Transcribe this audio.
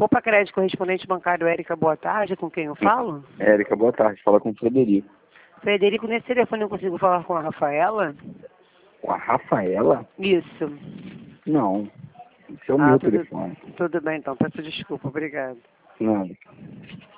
Poupa Crédito, correspondente bancário Érica, boa tarde. Com quem eu falo? Érica, boa tarde. Fala com o Frederico. Frederico, nesse telefone eu consigo falar com a Rafaela? Com a Rafaela? Isso. Não. Esse é o meu tudo, telefone. tudo bem então, peço desculpa, obrigado. Nada.